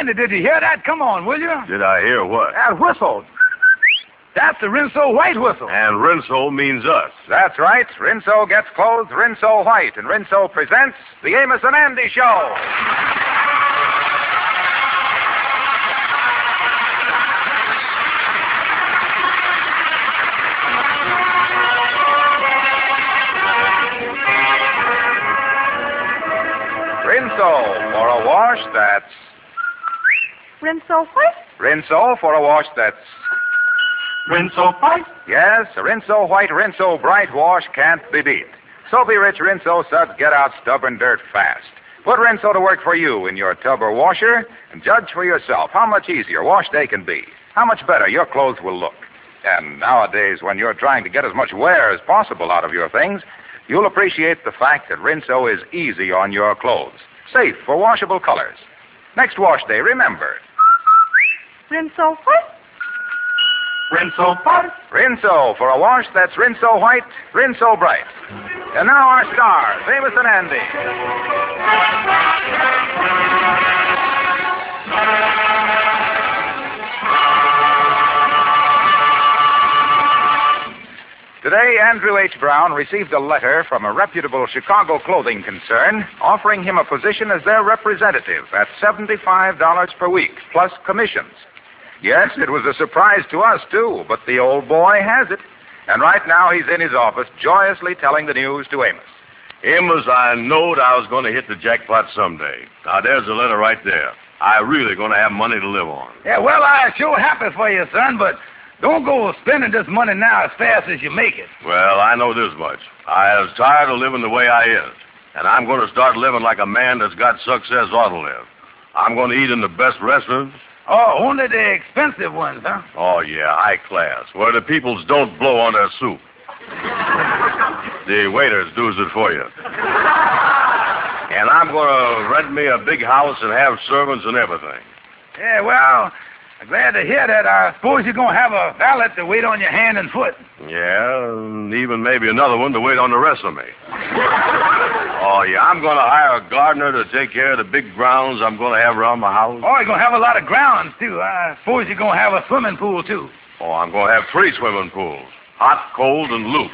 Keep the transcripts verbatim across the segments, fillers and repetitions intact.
Andy, did you hear that? Come on, will you? Did I hear what? That whistle. That's the Rinso White whistle. And Rinso means us. That's right. Rinso gets clothes Rinso White, and Rinso presents the Amos and Andy Show. Rinso for a wash that's... Rinso what? Rinso for a wash that's... Rinso White? Yes, a Rinso White, Rinso Bright wash can't be beat. Soapy Rich Rinso suds get out stubborn dirt fast. Put Rinso to work for you in your tub or washer and judge for yourself how much easier wash day can be, how much better your clothes will look. And nowadays, when you're trying to get as much wear as possible out of your things, you'll appreciate the fact that Rinso is easy on your clothes, safe for washable colors. Next wash day, remember. Rinso what? Rinso White? Rinso for a wash that's Rinso White, Rinso Bright. And now our stars, Amos and Andy. Today, Andrew H. Brown received a letter from a reputable Chicago clothing concern offering him a position as their representative at seventy-five dollars per week, plus commissions. Yes, it was a surprise to us, too, but the old boy has it. And right now he's in his office joyously telling the news to Amos. Amos, I knowed I was going to hit the jackpot someday. Now, there's the letter right there. I really going to have money to live on. Yeah, well, I'm sure happy for you, son, but don't go spending this money now as fast as you make it. Well, I know this much. I was tired of living the way I is, and I'm going to start living like a man that's got success ought to live. I'm going to eat in the best restaurants. Oh, only the expensive ones, huh? Oh, yeah, high class, where the peoples don't blow on their soup. The waiters does it for you. And I'm going to rent me a big house and have servants and everything. Yeah, well, I'm glad to hear that. I suppose you're going to have a valet to wait on your hand and foot. Yeah, and even maybe another one to wait on the rest of me. Oh, yeah, I'm going to hire a gardener to take care of the big grounds I'm going to have around my house. Oh, you're going to have a lot of grounds, too. I suppose you're going to have a swimming pool, too. Oh, I'm going to have three swimming pools. Hot, cold, and loop.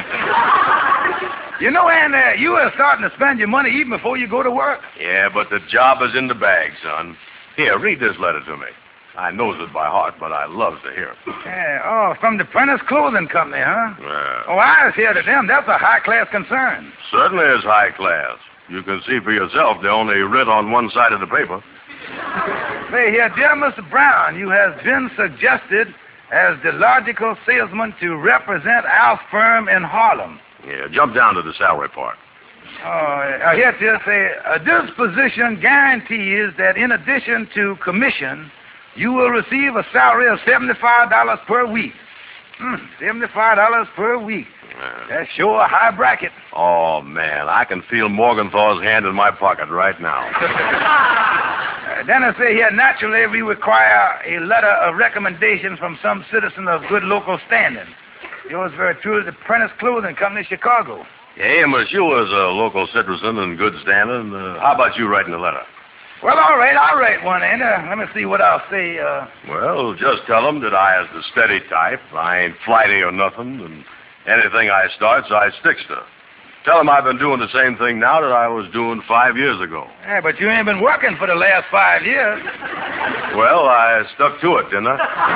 You know, Ann, uh, you are starting to spend your money even before you go to work. Yeah, but the job is in the bag, son. Here, read this letter to me. I knows it by heart, but I loves to hear it. Yeah, oh, from the Prentice Clothing Company, huh? Yeah. Oh, I was here to them. That's a high-class concern. Certainly is high class. You can see for yourself they only writ on one side of the paper. Say here, dear Mister Brown, you have been suggested as the logical salesman to represent our firm in Harlem. Yeah, jump down to the salary part. Oh, uh, here to say, uh, this position guarantees that in addition to commission, you will receive a salary of seventy-five dollars per week. Hmm, seventy-five dollars per week. Yeah. That's sure a high bracket. Oh, man, I can feel Morgenthau's hand in my pocket right now. uh, then I say here, naturally, we require a letter of recommendation from some citizen of good local standing. Yours very truly, the Prentice Clothing Company, Chicago. Yeah, Amos, you was a local citizen in good standing. Uh, how about you writing a letter? Well, all right, I'll write one, and uh, let me see what I'll say. Uh... Well, just tell them that I is the steady type. I ain't flighty or nothing, and anything I starts, I sticks to. Tell them I've been doing the same thing now that I was doing five years ago. Yeah, but you ain't been working for the last five years. Well, I stuck to it, didn't I?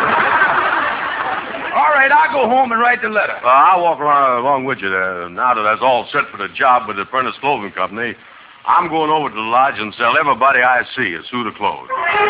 All right, I'll go home and write the letter. Uh, I'll walk along, along with you there. Now that that's all set for the job with the Prentice Clothing Company, I'm going over to the lodge and tell everybody I see a suit of clothes.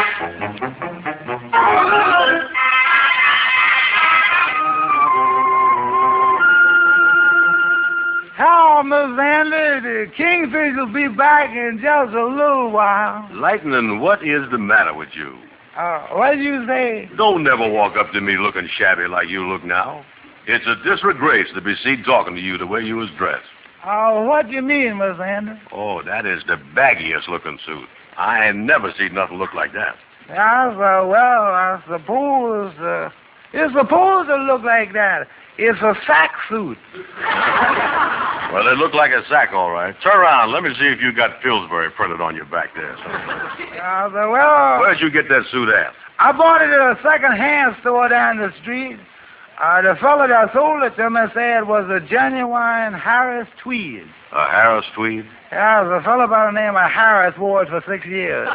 How, Miss Andy, the Kingfish will be back in just a little while. Lightning, what is the matter with you? Uh, what did you say? Don't never walk up to me looking shabby like you look now. It's a disgrace to be seen talking to you the way you was dressed. Oh, uh, what do you mean, Miss Andy? Oh, that is the baggiest looking suit. I ain't never seen nothing look like that. Yes, uh, well, I suppose, uh, it's supposed to look like that. It's a sack suit. Well, they look like a sack, all right. Turn around. Let me see if you got Pillsbury printed on your back there. Uh, the, well, Where'd you get that suit at? I bought it at a second-hand store down the street. Uh, the fellow that sold it to me said it was a genuine Harris tweed. A Harris tweed? Yeah, the fellow by the name of Harris wore it for six years.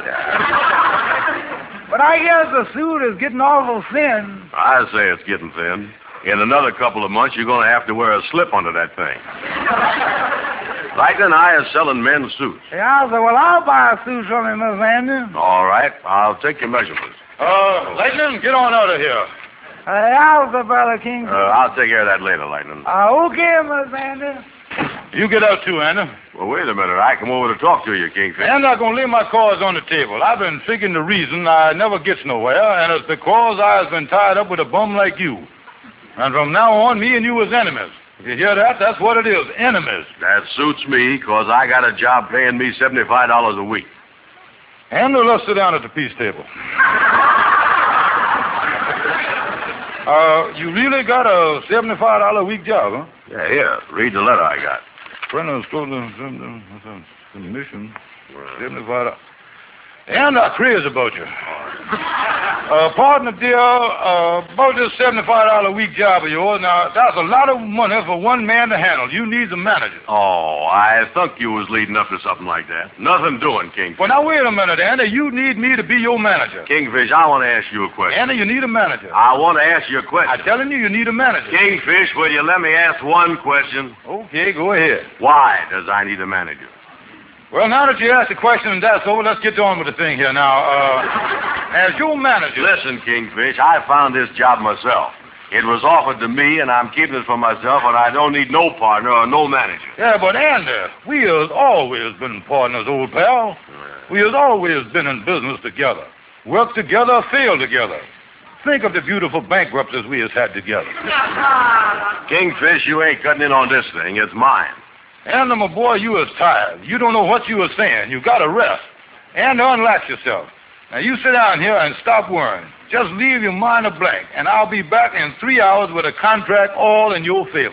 But I guess the suit is getting awful thin. I say it's getting thin. In another couple of months, you're going to have to wear a slip under that thing. Lightning Eye is selling men's suits. Yeah, so, well, I'll buy a suit from you, Miss Andy. All right. I'll take your measurements. Uh, Lightning, get on out of here. Uh, how's the brother King? Uh, I'll take care of that later, Lightning. Uh, okay, Miss Andy. You get out too, Anna. Well, wait a minute. I come over to talk to you, Kingfish. I'm not going to leave my cards on the table. I've been figuring the reason I never gets nowhere, and it's because I've been tied up with a bum like you. And from now on, me and you is enemies. If you hear that, that's what it is, enemies. That suits me, because I got a job paying me seventy-five dollars a week. Andrew, let's sit down at the peace table. uh, you really got a seventy-five dollars a week job, huh? Yeah, here. Read the letter I got. Friend school commission, seventy-five dollars. And I'm crazy about you. Uh, partner, dear, uh, about this seventy-five dollars a week job of yours, now, that's a lot of money for one man to handle. You need a manager. Oh, I thought you was leading up to something like that. Nothing doing, Kingfish. Well, now, wait a minute, Andy. You need me to be your manager. Kingfish, I want to ask you a question. Andy, you need a manager. I want to ask you a question. I'm telling you, you need a manager. Kingfish, will you let me ask one question? Okay, go ahead. Why does I need a manager? Well, now that you asked the question and that's over, let's get on with the thing here now. Uh, as your manager... Listen, Kingfish, I found this job myself. It was offered to me, and I'm keeping it for myself, and I don't need no partner or no manager. Yeah, but Andy, we has always been partners, old pal. We has always been in business together. Work together, fail together. Think of the beautiful bankruptcies we has had together. Kingfish, you ain't cutting in on this thing. It's mine. Andy, my boy, you is tired. You don't know what you are saying. You got to rest. And unlatch yourself. Now, you sit down here and stop worrying. Just leave your mind a blank, and I'll be back in three hours with a contract all in your favor.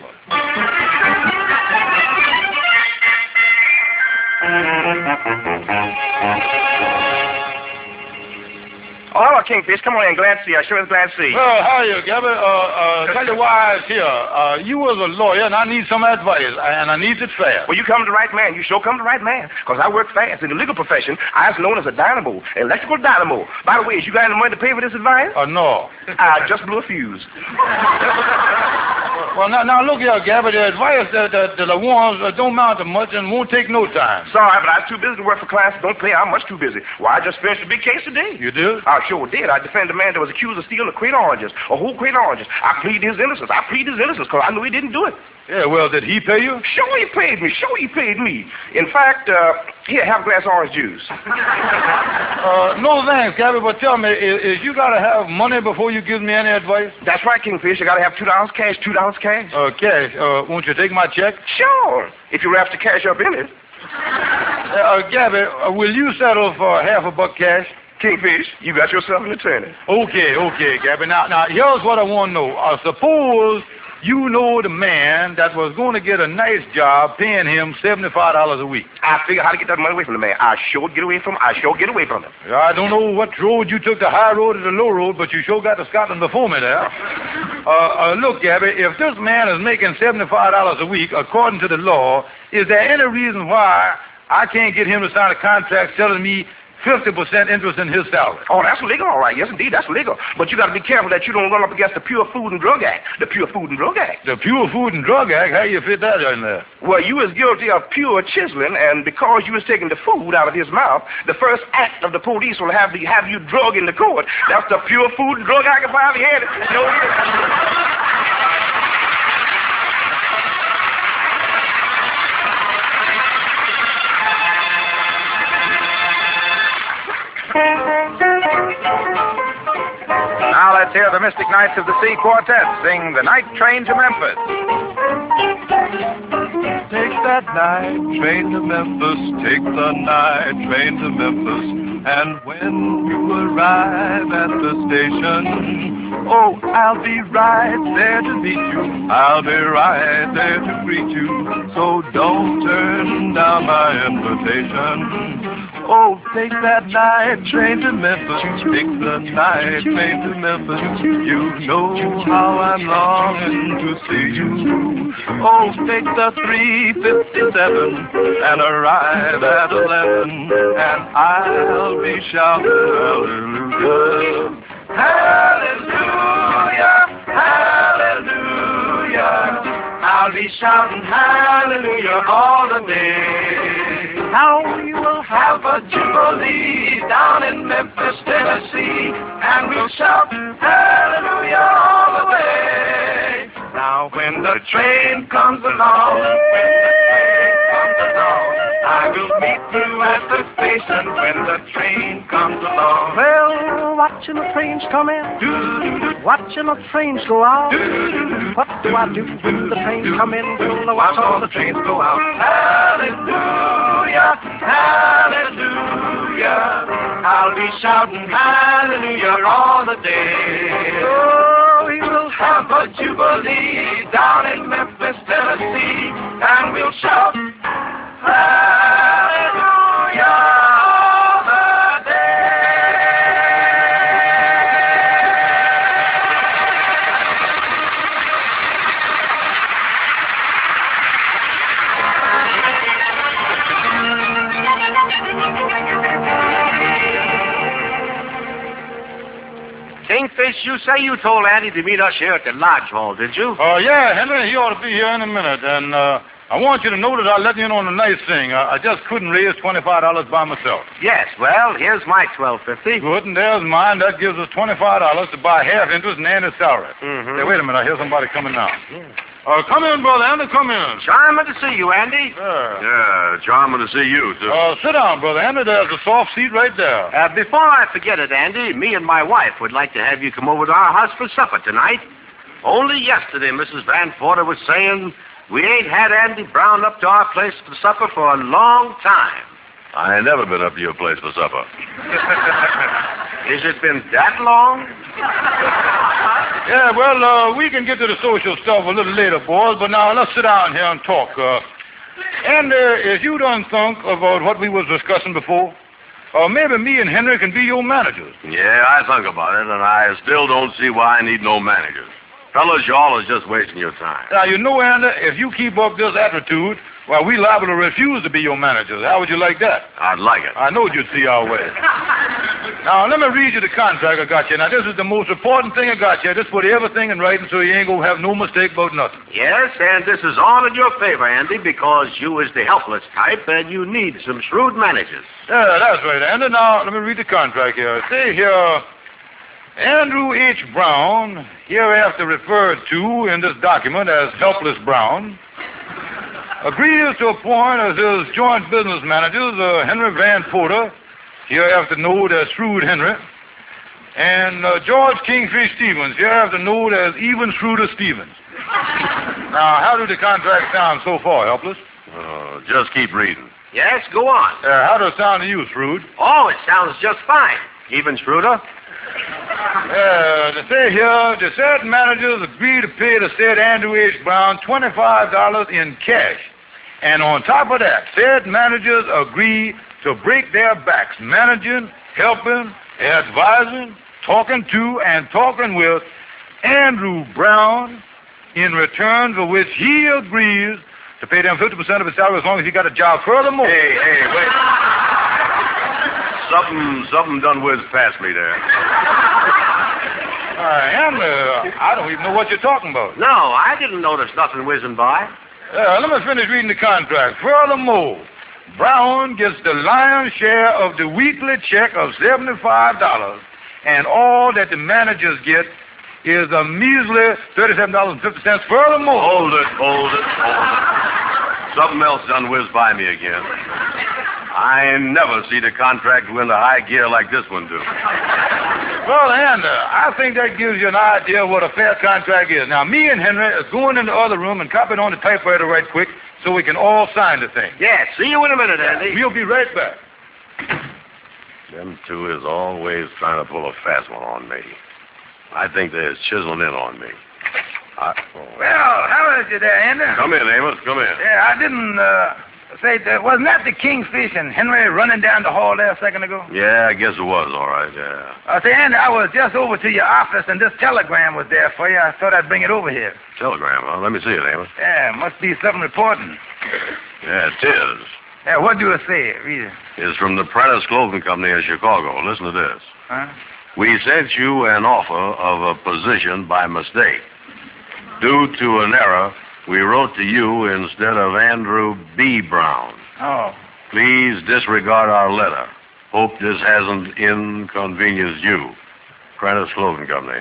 Oh, hello, Kingfish. Come on in. Glad to see you. I sure is glad to see you. Well, how are you, Gabby? Uh, uh, tell you why I was here. Uh, you was a lawyer, and I need some advice, and I need it fast. Well, you come to the right man. You sure come to the right man. Because I work fast. In the legal profession, I was known as a dynamo, electrical dynamo. By the way, is you got any money to pay for this advice? Uh, no. I just blew a fuse. Well, now, now look here, Gabby. The advice that, that, that I want uh, don't amount to much and won't take no time. Sorry, but I was too busy to work for clients that don't pay. I'm much too busy. Why, I just finished a big case today. You did? I sure did. I defended a man that was accused of stealing a crate of oranges, a whole crate of oranges. I plead his innocence. I plead his innocence because I knew he didn't do it. Yeah, well, did he pay you? Sure he paid me. Sure he paid me. In fact, uh, here, have a glass of orange juice. uh, no thanks, Gabby, but tell me, is, is you got to have money before you give me any advice? That's right, Kingfish. You got to have two dollars cash, two dollars cash. Uh, cash. Uh, won't you take my check? Sure, if you have to cash up in it. Uh, Gabby, uh, will you settle for half a buck cash? Kingfish, you got yourself an attorney. Okay, okay, Gabby. Now, now, here's what I want to know. Uh, suppose you know the man that was going to get a nice job paying him seventy-five dollars a week. I figure how to get that money away from the man. I sure get away from him. I sure get away from him. I don't know what road you took, the high road or the low road, but you sure got to Scotland before me there. uh, uh, look, Gabby, if this man is making seventy-five dollars a week, according to the law, is there any reason why I can't get him to sign a contract telling me fifty percent interest in his salary? Oh, that's legal, all right. Yes, indeed, that's legal. But you got to be careful that you don't run up against the Pure Food and Drug Act. The Pure Food and Drug Act. The Pure Food and Drug Act? How you fit that in there? Well, you was guilty of pure chiseling, and because you was taking the food out of his mouth, the first act of the police will have, the, have you drug in the court. That's the Pure Food and Drug Act. If I ever had it. You know it is. Now let's hear the Mystic Knights of the Sea Quartet sing The Night Train to Memphis. Take that night train to Memphis, take the night train to Memphis, And when you arrive at the station, oh, I'll be right there to meet you. I'll be right there to greet you. So don't turn down my invitation. Oh, take that night train to Memphis. Take the night train to Memphis. You know how I'm longing to see you. Oh, take the three fifty-seven and arrive at eleven, and I'll be shouting hallelujah. Hallelujah, hallelujah. I'll be shouting hallelujah all the day. Now we will have a jubilee down in Memphis, Tennessee, and we'll shout hallelujah all the way. Now when the train comes along, when the train comes along, I will meet you at the station when the train comes along. Well, watching the trains come in, watching the trains go out. What do I do when the trains come in? Well, I watch all the trains go out. Hallelujah, hallelujah. I'll be shouting hallelujah all the day. Oh, we will have a jubilee down in Memphis, Tennessee, and we'll shout hallelujah all the Kingfish, you say you told Andy to meet us here at the Lodge Hall, did you? Oh, uh, yeah, Henry, he ought to be here in a minute. And uh, I want you to know that I let you in on a nice thing. I, I just couldn't raise twenty-five dollars by myself. Yes, well, here's my twelve fifty. Good, and there's mine. That gives us twenty-five dollars to buy half interest in Andy's salary. Mm-hmm. Hey, wait a minute. I hear somebody coming now. Yeah. Uh, come in, Brother Andy, come in. Charming to see you, Andy. Yeah. Yeah, charming to see you, too. Uh, sit down, Brother Andy. There's a soft seat right there. Uh, before I forget it, Andy, me and my wife would like to have you come over to our house for supper tonight. Only yesterday, Missus Van Porter was saying we ain't had Andy Brown up to our place for supper for a long time. I ain't never been up to your place for supper. Has it been that long? Yeah, well, uh, we can get to the social stuff a little later, boys, but now let's sit down here and talk. Uh, and uh, as you done think about what we was discussing before, uh, maybe me and Henry can be your managers. Yeah, I think about it, and I still don't see why I need no managers. Fellas, y'all is just wasting your time. Now, you know, Andy, if you keep up this attitude, well, we liable to refuse to be your managers. How would you like that? I'd like it. I know you'd see our way. Now, let me read you the contract I got you. Now, this is the most important thing I got you. Just put everything in writing so you ain't going to have no mistake about nothing. Yes, and this is all in your favor, Andy, because you is the helpless type and you need some shrewd managers. Yeah, that's right, Andy. Now, let me read the contract here. Say here, Andrew H. Brown, hereafter referred to in this document as Helpless Brown, agrees to appoint as his joint business managers uh, Henry Van Porter, hereafter known as Shrewd Henry, and uh, George Kingfish Stevens, hereafter known as Even Shrewder Stevens. Now, how do the contracts sound so far, Helpless? Uh, just keep reading. Yes, go on. Uh, how does it sound to you, Shrewd? Oh, it sounds just fine. Even Shrewder? Uh, they say here, the said managers agree to pay the said Andrew H. Brown twenty-five dollars in cash. And on top of that, said managers agree to break their backs managing, helping, advising, talking to, and talking with Andrew Brown, in return for which he agrees to pay them fifty percent of his salary as long as he got a job. Furthermore... Hey, hey, wait. Something, something done whiz past me there. I am, uh, I don't even know what you're talking about. No, I didn't notice nothing whizzing by. Uh, let me finish reading the contract. Furthermore, Brown gets the lion's share of the weekly check of seventy-five dollars, and all that the managers get is a measly thirty-seven dollars and fifty cents. Furthermore... Hold it, hold it, hold it. Something else done whizzed by me again. I ain't never seen a contract go into high gear like this one do. Well, and uh, I think that gives you an idea of what a fair contract is. Now, me and Henry is going in the other room and copying on the typewriter right quick so we can all sign the thing. Yes, see you in a minute, Andy. We'll be right back. Them two is always trying to pull a fast one on me. I think they're chiseling in on me. I, oh. Well, how is you there, Andy? Come in, Amos. Come in. Yeah, I didn't, uh, say, that, wasn't that the Kingfish and Henry running down the hall there a second ago? Yeah, I guess it was, all right, yeah. Uh, say, Andy, I was just over to your office, and this telegram was there for you. I thought I'd bring it over here. Telegram, huh? Let me see it, Amos. Yeah, must be something important. Yeah, it is. Yeah, what do it say? Read it. It's from the Prentice Clothing Company in Chicago. Listen to this. Huh? We sent you an offer of a position by mistake. Due to an error, we wrote to you instead of Andrew B. Brown. Oh. Please disregard our letter. Hope this hasn't inconvenienced you. Prentice Clothing Company.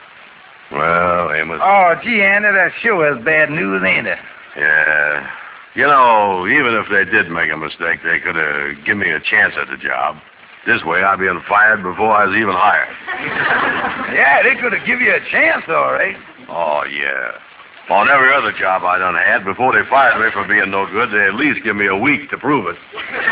Well, Amos. Oh, gee, Andy, that sure is bad news, ain't it? Yeah. You know, even if they did make a mistake, they could have given me a chance at the job. This way, I'd been fired before I was even hired. Yeah, they could have given you a chance, all right. Oh, yeah. On every other job I done had, before they fired me for being no good, they at least give me a week to prove it.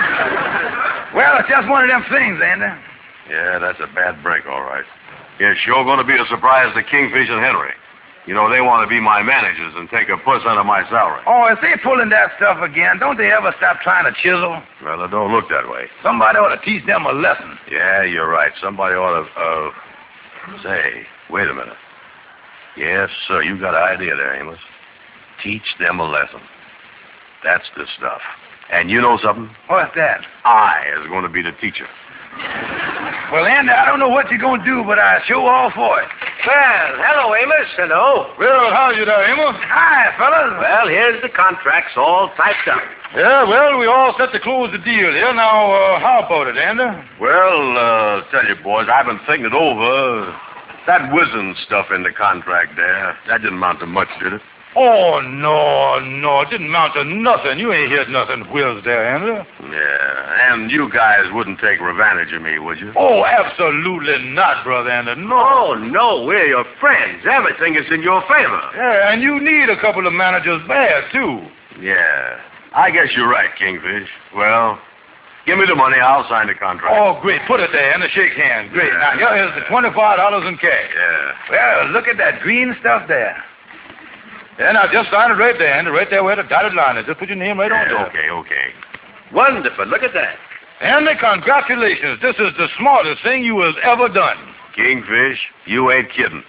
Well, it's just one of them things, Andy. Yeah, that's a bad break, all right. It's sure going to be a surprise to Kingfish and Henry. You know, they want to be my managers and take a percent of my salary. Oh, if they pulling that stuff again, don't they ever stop trying to chisel? Well, it don't look that way. Somebody ought to teach them a lesson. Yeah, you're right. Somebody ought to, uh... Say, wait a minute. Yes, sir, you got an idea there, Amos. Teach them a lesson. That's the stuff. And you know something? What's that? I is going to be the teacher. Well, Andy, I don't know what you're going to do, but I sure all for it. Well, hello, Amos. Hello. Well, how's you there, Amos? Hi, fellas. Well, here's the contracts all typed up. Yeah, well, we all set to close the deal here. Now, uh, how about it, Andy? Well, uh, tell you, boys, I've been thinking it over. That whizzing stuff in the contract there, that didn't amount to much, did it? Oh, no, no, it didn't amount to nothing. You ain't heard nothing whiz there, Andy. Yeah, and you guys wouldn't take revenge of me, would you? Oh, absolutely not, Brother Andy, no. Oh, no, we're your friends. Everything is in your favor. Yeah, and you need a couple of managers bad, too. Yeah, I guess you're right, Kingfish. Well, give me the money, I'll sign the contract. Oh, great, put it there and a shake hand. Great, Yeah. now here's the twenty-five dollars in cash. Yeah. Well, look at that green stuff there. Yeah, now just sign it right there, Andy, right there where the dotted line is. Just put your name right on Yeah, top. okay, okay. Wonderful. Look at that. Andy, congratulations. This is the smartest thing you has ever done. Kingfish, you ain't kidding.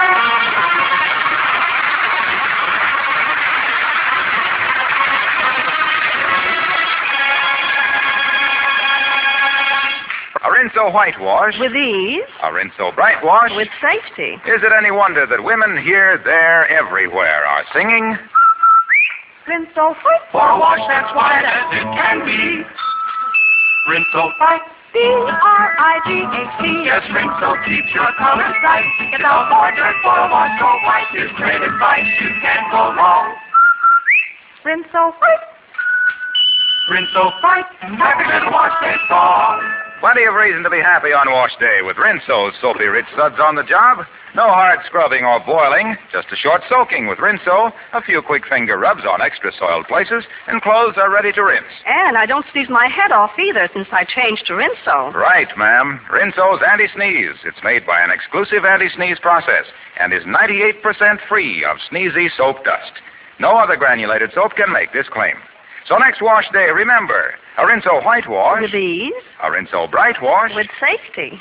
A Rinso whitewash, With ease, a Rinso bright wash. with safety. Is it any wonder that women here, there, everywhere are singing? Rinso white. For a wash that's white as it can be. Rinso white. B R I G H T. Yes, Rinso keeps your colors bright. It's all for dirt for a wash so white. Is great advice. You can't go wrong. Rinso white. Rinso white. Happy little wash day song. Plenty of reason to be happy on wash day with Rinso's soapy rich suds on the job. No hard scrubbing or boiling, just a short soaking with Rinso, a few quick finger rubs on extra soiled places, and clothes are ready to rinse. And I don't sneeze my head off either since I changed to Rinso. Right, ma'am. Rinso's anti-sneeze. It's made by an exclusive anti-sneeze process and is ninety-eight percent free of sneezy soap dust. No other granulated soap can make this claim. So next wash day, remember, a Rinso whitewash, With ease, a Rinso bright wash, with safety.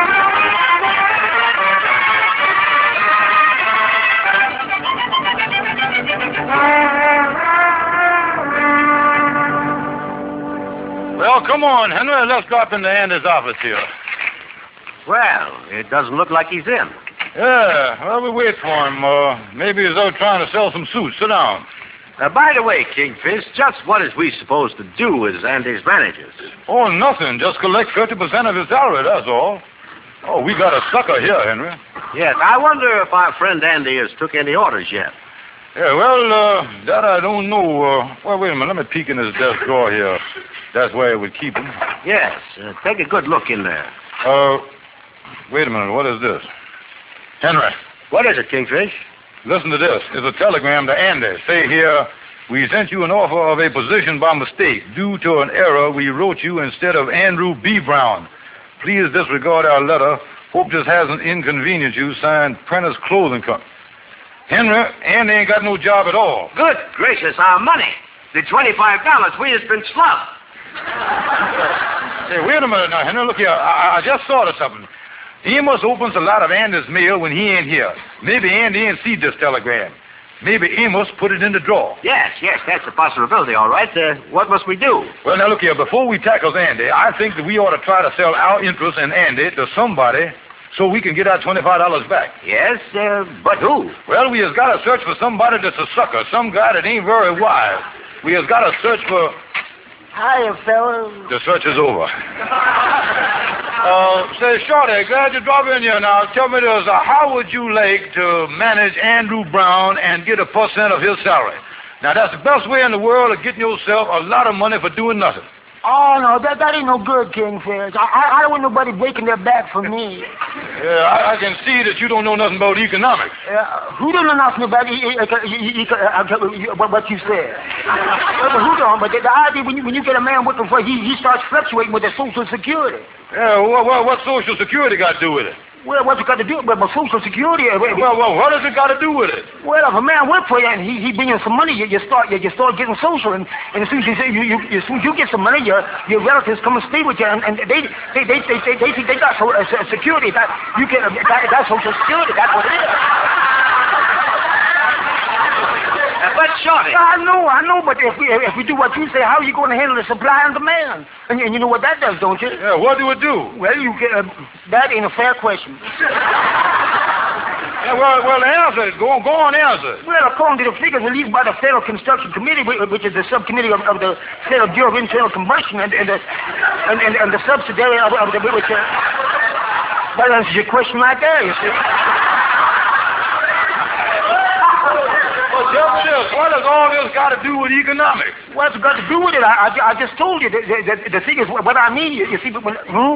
Well, come on, Henry. Let's drop into Andy's office here. Well, it doesn't look like he's in. Yeah, well, we wait for him. Uh, maybe he's out trying to sell some suits. Sit down. Uh, by the way, Kingfish, just what is we supposed to do as Andy's managers? Oh, nothing. Just collect fifty percent of his salary, that's all. Oh, we got a sucker here, Henry. Yes, I wonder if our friend Andy has took any orders yet. Yeah, well, uh, that I don't know. Uh, well, wait a minute. Let me peek in his desk drawer here. That's where I would keep him. Yes, uh, take a good look in there. Uh, wait a minute. What is this? Henry, What is it, Kingfish? listen to this. It's a telegram to Andy. Say here, we sent you an offer of a position by mistake. Due to an error, we wrote you instead of Andrew B. Brown. Please disregard our letter. Hope this hasn't inconvenienced you. Signed, Prentice Clothing Company. Henry, Andy ain't got no job at all. Good gracious, our money. The twenty-five dollars we has been slugged. Say, wait a minute now, Henry. Look here. I, I just thought of something. Amos opens a lot of Andy's mail when he ain't here. Maybe Andy ain't seen this telegram. Maybe Amos put it in the drawer. Yes, yes, that's a possibility, all right. Uh, what must we do? Well, now, look here. Before we tackle Andy, I think that we ought to try to sell our interest in Andy to somebody so we can get our twenty-five dollars back. Yes, uh, but who? Well, we has got to search for somebody that's a sucker, some guy that ain't very wise. We has got to search for... Hiya, fellas. The search is over. uh, say, Shorty, glad you dropped in here now. Tell me this, uh, how would you like to manage Andrew Brown and get a percent of his salary? Now, that's the best way in the world of getting yourself a lot of money for doing nothing. Oh, no, that, that ain't no good, Kingfish. I, I, I don't want nobody breaking their back for me. Yeah, I, I can see that you don't know nothing about economics. Uh, who don't know nothing about e- e- e- e- e- what you said? Well, who don't? But the, the idea when you, when you get a man working for he, he starts fluctuating with the Social Security. Yeah, well, well, what Social Security got to do with it? Well, what's it got to do with my Social Security? Well, well, what has it got to do with it? Well, if a man works for you and he, he bring you some money, you, you start you, you start getting social, and, and as soon as you, you, you, as soon as you get some money, your your relatives come and stay with you, and, and they they they they they, they think they got so, uh, security. That you get uh, that, that's Social Security. That's what it is. Uh, but Shorty. I know, I know, but if we if we do what you say, how are you going to handle the supply and demand? And, and you know what that does, don't you? Yeah, what do it do? Well, you get uh, that ain't a fair question. Yeah, well, well, answer it. Go on, go on, answer it. Well, according to the figures released by the Federal Construction Committee, which is the subcommittee of, of the Federal Bureau of Internal Combustion, and, and, the, and, and, and the subsidiary of, of the which uh, that answers your question right there, you see. Well, tell me this. What has all this got to do with economics? What's it got to do with it? I, I, I just told you. The, the, the, the thing is, what I mean, you, you see, but when... Hmm?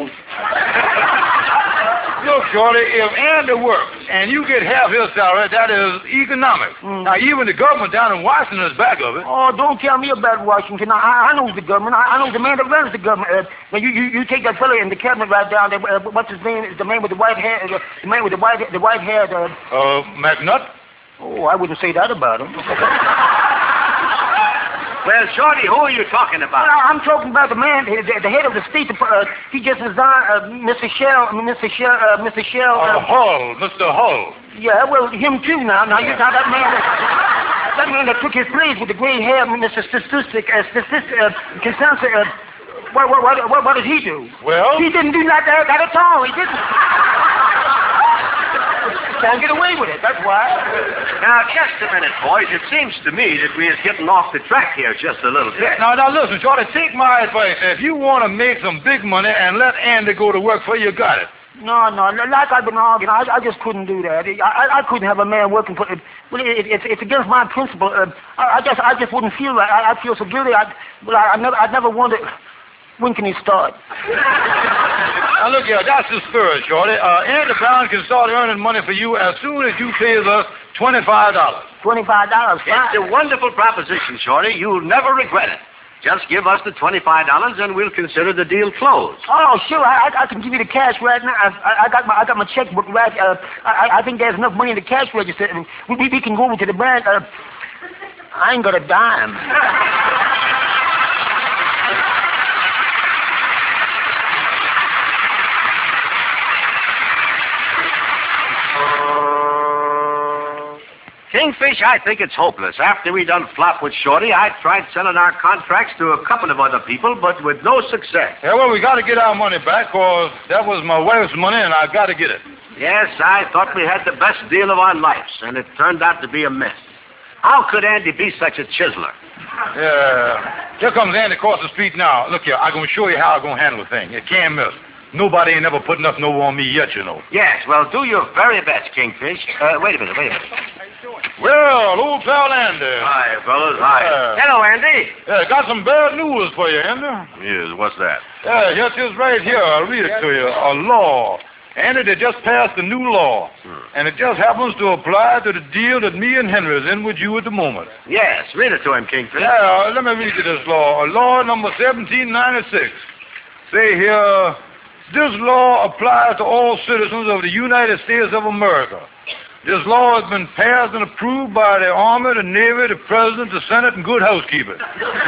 Look, Shorty, if Andy works and you get half his salary, that is economics. Mm. Now, even the government down in Washington is back of it. Oh, don't tell me about Washington. I, I know the government. I, I know the man that runs the government. Uh, now, you, you, you take that fellow in the cabinet right down there. Uh, what's his name? The man with the white hair. Uh, the man with the white the white hair. Uh, uh McNutt? Oh, I wouldn't say that about him. Well, Shorty, who are you talking about? Well, I'm talking about the man, the, the head of the State Department. Uh, he just resigned, uh, Mister Shell, Mister Shell, uh, Mister Shell. Uh, uh, Hull, Mister Hull. Yeah, well, him too. Now, now you know that man. That, that man that took his place with the gray hair, Mister Statistic, uh, statistic, uh, consensus. Uh, what, what, what, what, what did he do? Well, he didn't do that, that, that at all. He didn't. Can't get away with it. That's why. Now, just a minute, boys. It seems to me that we're getting off the track here just a little bit. Now, now, listen, Shorty, take my advice. If you want to make some big money and let Andy go to work for you, you got it. No, no. Like I've been arguing, I, I just couldn't do that. I, I couldn't have a man working for. It, well, it, it, it's against my principle. Uh, I, I just, I just wouldn't feel right. I, I feel so guilty. I, well, I, I never, I never wanted. When can he start? Now, look here, that's the spirit, Shorty. Uh, Andy Brown can start earning money for you as soon as you pay us twenty-five dollars. twenty-five dollars? It's a wonderful proposition, Shorty. You'll never regret it. Just give us the twenty-five dollars and we'll consider the deal closed. Oh, sure. I, I, I can give you the cash right now. I, I, I got my I got my checkbook right. Uh, I, I think there's enough money in the cash register. We, we, we can go over to the bank. Uh, I ain't got a dime. Kingfish, I think it's hopeless. After we done flop with Shorty, I tried selling our contracts to a couple of other people, but with no success. Yeah, well, we got to get our money back, because that was my wife's money, and I got to get it. Yes, I thought we had the best deal of our lives, and it turned out to be a mess. How could Andy be such a chiseler? Yeah. Here comes Andy across the street now. Look here, I'm going to show you how I'm going to handle the thing. You can't miss. Nobody ain't ever put enough no on me yet, you know. Yes, well, do your very best, Kingfish. Uh, wait a minute, wait a minute. Well, old pal Andy. Hi, fellas. Hi. Uh, Hello, Andy. Yeah, got some bad news for you, Andy. Yes, what's that? Yeah, here it is right here. I'll read it to you. A law. Andy, they just passed a new law. Hmm. And it just happens to apply to the deal that me and Henry is in with you at the moment. Yes, read it to him, Kingfish. Yeah, let me read you this law. Law number seventeen ninety-six. Say here, This law applies to all citizens of the United States of America. This law has been passed and approved by the Army, the Navy, the President, the Senate, and good housekeeping.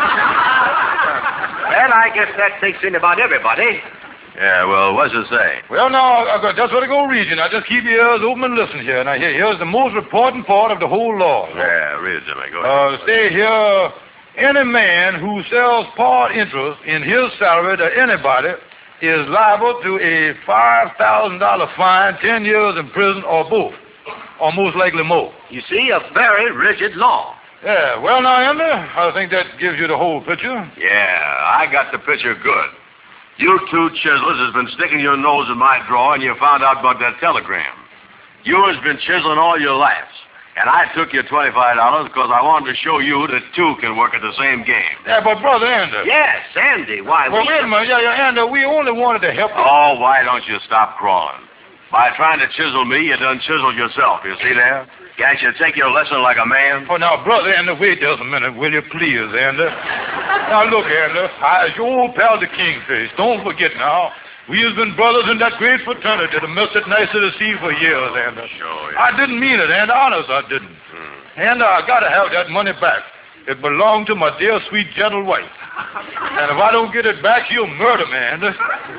Well, I guess that takes in about everybody. Yeah, well, what's it say? Well, now, I got, that's what I go read you. Now, just keep your ears open and listen here. Now, here, here's the most important part of the whole law. Yeah, read it to me. Go ahead. Uh, say here, any man who sells part interest in his salary to anybody is liable to a five thousand dollars fine, ten years in prison, or both, or most likely more. You see, a very rigid law. Yeah, well, now, Andy, I think that gives you the whole picture. Yeah, I got the picture good. You two chiselers has been sticking your nose in my drawer and you found out about that telegram. You has been chiseling all your lives. And I took your twenty-five dollars because I wanted to show you that two can work at the same game. Yeah, but Brother Andy. Yes, Andy, why? Well, we... wait a minute. Yeah, yeah, Andy, we only wanted to help you. Oh, why don't you stop crawling? By trying to chisel me, you done chiseled yourself. You see there? Can't you take your lesson like a man? Oh, now, Brother Andy, wait just a minute, will you please, Andy? Now, look, Andy, I, as your old pal, the Kingfish, don't forget now, we has been brothers in that great fraternity, the Mister Nice of the Sea for years, Andy. Sure, yeah. I didn't mean it, Andy, honest, I didn't. Hmm. Andy, I got to have that money back. It belonged to my dear, sweet, gentle wife. And if I don't get it back, she'll murder me, Andy.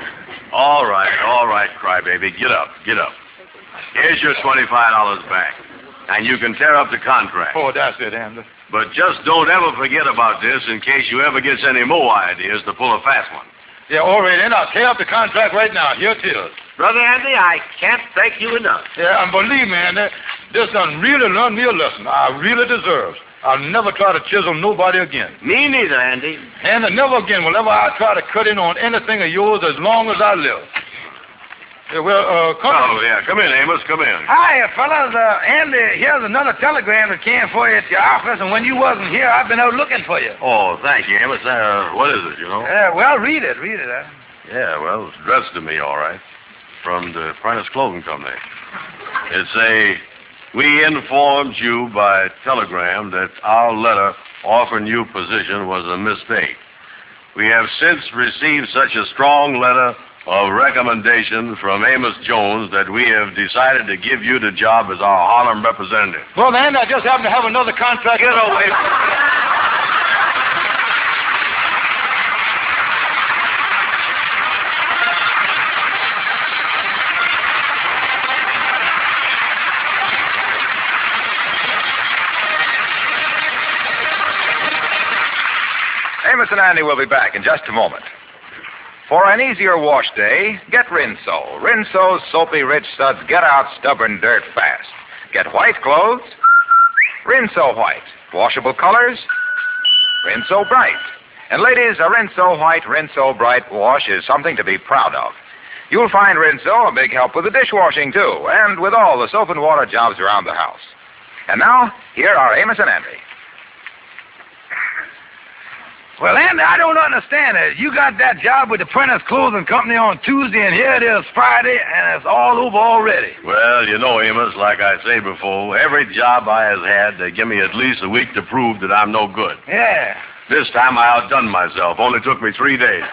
All right, all right, crybaby. Get up, get up. Here's your twenty-five dollars back. And you can tear up the contract. Oh, that's it, Andy. But just don't ever forget about this in case you ever gets any more ideas to pull a fast one. Yeah, all right, Andy, I'll tear up the contract right now. Here it is. Brother Andy, I can't thank you enough. Yeah, and believe me, Andy, this done really learned me a lesson I really deserve. I'll never try to chisel nobody again. Me neither, Andy. And never again will ever I try to cut in on anything of yours as long as I live. Yeah, well, uh, come Oh, in. yeah. Come in, Amos. Come in. Hi, fellas. Uh, Andy, here's another telegram that came for you at your office, and when you wasn't here, I've been out looking for you. Oh, thank you, Amos. Uh, what is it, you know? Uh, well, read it. Read it. Huh? Yeah, well, it's addressed to me, all right. From the Prentice Clothing Company. It's a... We informed you by telegram that our letter offering you position was a mistake. We have since received such a strong letter of recommendation from Amos Jones that we have decided to give you the job as our Harlem representative. Well, Andy, I just happen to have another contract. Get away. Amos and Andy will be back in just a moment. For an easier wash day, get Rinso. Rinso's soapy rich suds get out stubborn dirt fast. Get white clothes, Rinso White. Washable colors, Rinso Bright. And ladies, a Rinso White, Rinso Bright wash is something to be proud of. You'll find Rinso a big help with the dishwashing, too, and with all the soap and water jobs around the house. And now, here are Amos and Andy. Well, Andy, I don't understand it. You got that job with the Prentice Clothing Company on Tuesday, and here it is Friday, and it's all over already. Well, you know, Amos, like I say before, every job I has had, they give me at least a week to prove that I'm no good. Yeah. This time I outdone myself. Only took me three days.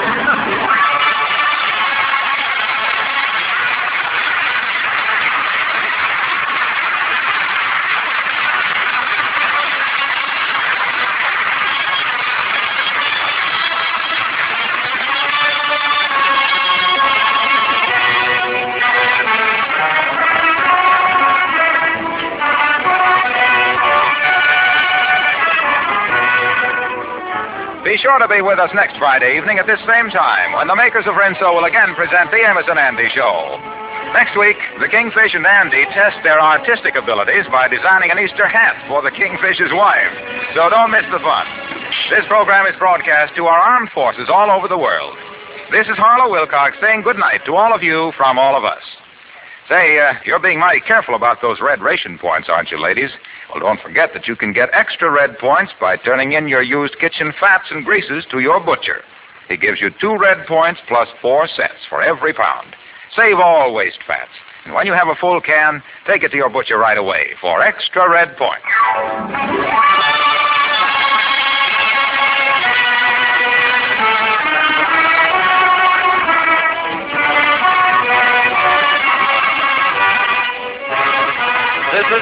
Be sure to be with us next Friday evening at this same time when the makers of Rinso will again present the Amos and Andy Show. Next week, the Kingfish and Andy test their artistic abilities by designing an Easter hat for the Kingfish's wife. So don't miss the fun. This program is broadcast to our armed forces all over the world. This is Harlow Wilcox saying good night to all of you from all of us. Say, uh, you're being mighty careful about those red ration points, aren't you, ladies? Well, don't forget that you can get extra red points by turning in your used kitchen fats and greases to your butcher. He gives you two red points plus four cents for every pound. Save all waste fats. And when you have a full can, take it to your butcher right away for extra red points.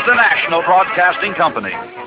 the National Broadcasting Company.